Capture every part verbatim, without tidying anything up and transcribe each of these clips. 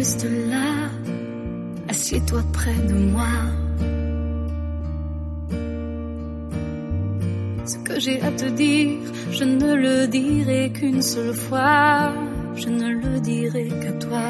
juste là, assieds-toi près de moi. Ce que j'ai à te dire, je ne le dirai qu'une seule fois, je ne le dirai qu'à toi.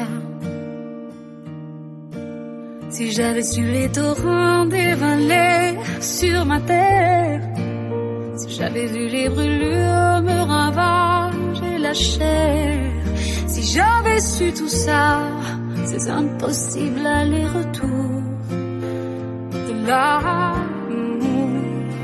Si j'avais su les torrents dévaler sur ma terre, si j'avais vu les brûlures me ravager la chair, si j'avais su tout ça, ces impossibles allers-retours de l'amour,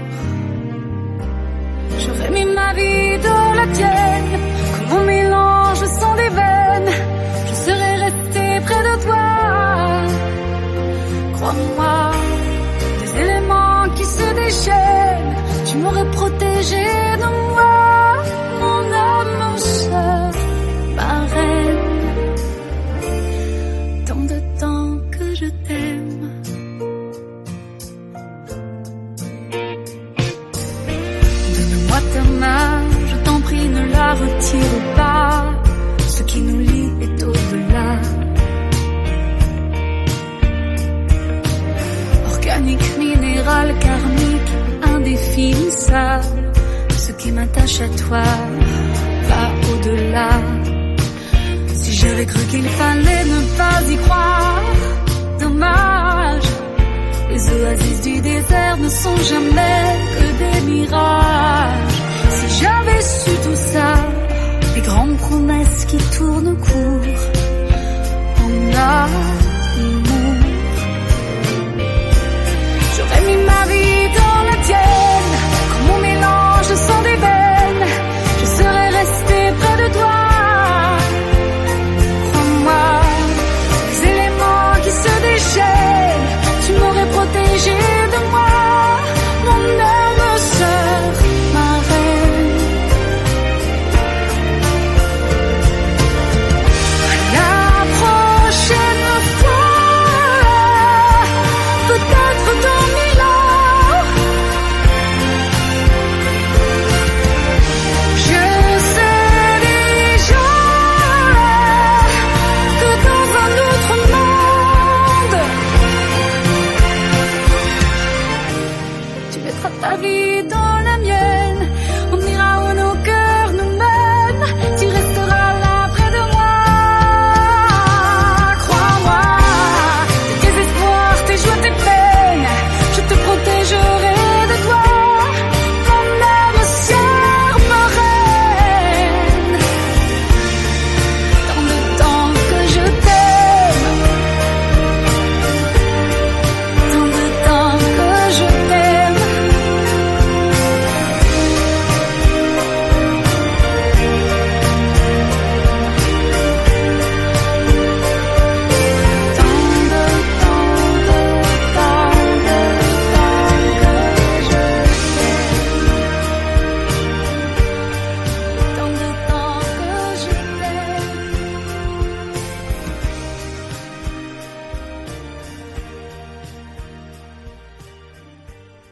j'aurais mis ma vie dans la tienne, comme mon mélange sang des veines, je serais restée près de toi. Crois-moi, des éléments qui se déchaînent, tu m'aurais protégé de moi, mon âme sœur, ma reine. Tant de temps que je t'aime. Donne-moi ta main, je t'en prie, ne la retire pas, ce qui nous lie est au-delà. Organique, minéral, karmique, indéfinissable, ce qui m'attache à toi va au-delà. Si j'avais cru qu'il fallait ne pas y croire, dommage, les oasis du désert ne sont jamais que des mirages. Si j'avais su tout ça, les grandes promesses qui tournent court en a